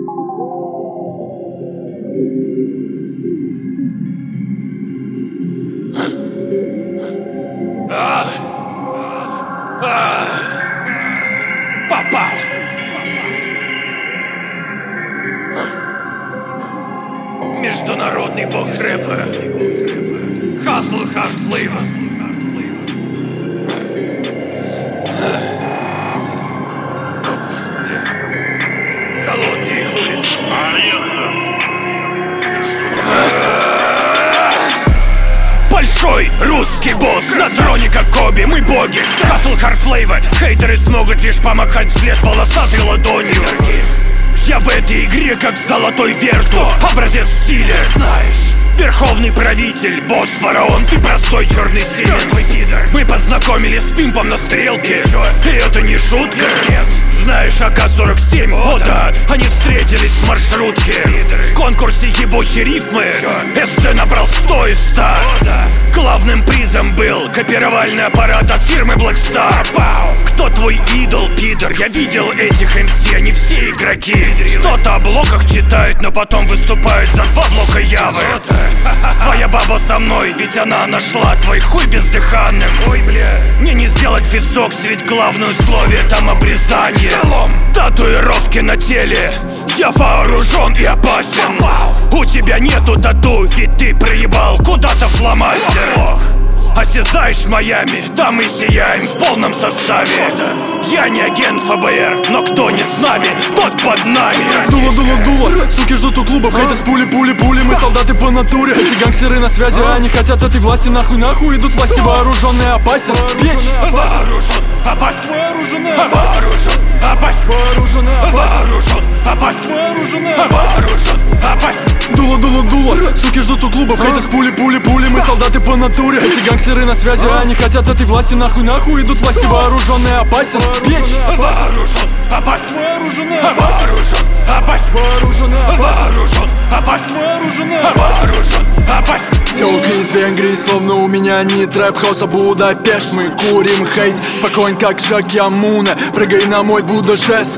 Попал! Международный бог рэпа Hustle Hard Flavor. О, Господи. Холодные улицы. Большой русский босс на троне, как Коби, мы боги. Hustle Hard Flavor. Хейтеры смогут лишь помахать вслед волосатой ладонью. Я в этой игре как золотой верту, образец стиля, знаешь. Верховный правитель, босс, фараон, ты простой черный силен. Мы познакомились с пимпом на стрелке. И это не шутка, нет. Знаешь, АК-47, о да, они встретились в маршрутке. В конкурсе ебучей рифмы СТ набрал 100 из 100. Главным призом был копировальный аппарат от фирмы Blackstar. Кто твой идол, пидор? Я видел этих МС, они все игроки. Что-то о блоках читают, но потом выступают за 2 блока явы. Твоя баба со мной, ведь она нашла твой хуй бездыханным. Ой, бля, мне не сделать фитсокс, ведь главное условие там обрезание. Шалом. Татуировки на теле, я вооружен и опасен. У тебя нету тату, ведь ты проебал куда-то фломастер. Осязаешь Майами, да мы сияем в полном составе. Я не агент ФБР, но кто не с нами, тот под нами. Дуло, суки ждут у клубов, хейтес пули, мы солдаты по натуре. Эти гангстеры на связи, они хотят этой власти, нахуй, идут власти, вооруженные, опасен. Вооружен, опасен. Вооруженные, вооружен, опасен. Вооруженные, вооружен, опасен. Вооруженные, вооружен, опасен. Дуло, суки ждут у клубов, хейтес пули, мы солдаты по натуре. Эти гангстеры на связи, они хотят этой власти, нахуй, идут власти, вооруженные, опасен. Вооружен, опасен. Вооруженные, вооружен, опасен. Вооруженные, вооружен, опасен. Вооруженные, вооружен, опасен. Тёлка из Венгрии, словно у меня не трэп-хаус, а Будапешт. Мы курим хейс, спокоен как Шакьямуна. Прыгай на мой Будда-шест,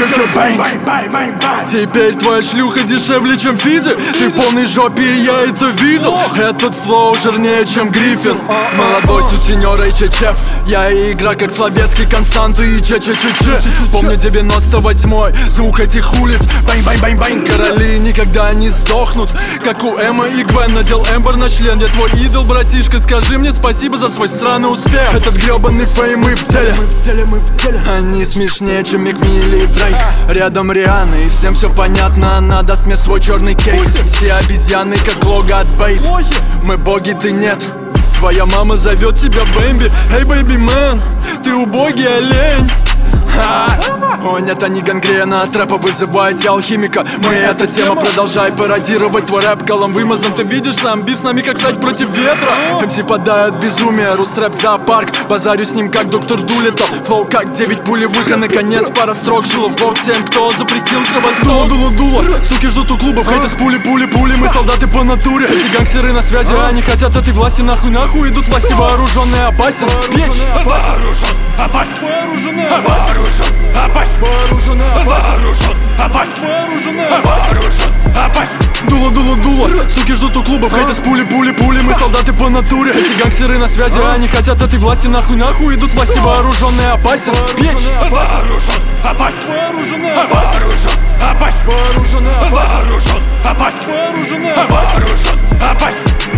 теперь твоя шлюха дешевле, чем Фиди. Ты в полной жопе, и я это видел. Этот флоу жирнее, чем Гриффин. Молодой сутенер и чечев. Я игра как Словецкий, Константы и че-че-че-че. Помню 98-й, звук этих улиц. Байн-байн-байн-байн. Короли никогда не сдохнут, как у Эмма и Гвен. Надел Эмбер на член, я твой идол, братишка. Скажи мне спасибо за свой сраный успех. Этот гребаный фейм, мы в деле. Они смешнее, чем Мик Милли и Дрейк. Рядом Рианна, и всем все понятно. Она даст мне свой черный кейк. Все обезьяны, как лого от Бейт. Мы боги, ты нет. Твоя мама зовет тебя Бэмби. Эй, бэйби мэн, ты убогий олень. О нет, они гангрена от рэпа, вызываете алхимика. Мы эта тема, продолжай пародировать твой рэп колом вымазан. Ты видишь сам биф с нами, как сайт против ветра. МС падает безумие, рус-рэп зоопарк. Базарю с ним, как доктор Дулиттл. Флоу как 9 пулевых, а наконец пара строк. Жило в бок тем, кто запретил кровосток. Дуло, суки ждут у клубов, хейтес пули, мы солдаты по натуре. Эти гангстеры на связи, они хотят этой власти, нахуй, идут власти, вооруженные, опасен. Вооружен, опасен. Вооруженные, вооружен, опасен. Вооруженные, вооружен, опасен. Вооруженные, вооружен, опасен. Дуло, суки ждут у клубов, хейтес пули, мы солдаты по натуре. Эти гангстеры на связи, они хотят этой власти, нахуй, идут власти, вооруженные, опасен. Вооружен, опасен. Вооруженные, вооружен, опасен. Вооруженные, вооружен, опасен. Вооруженные, вооружен, опасен.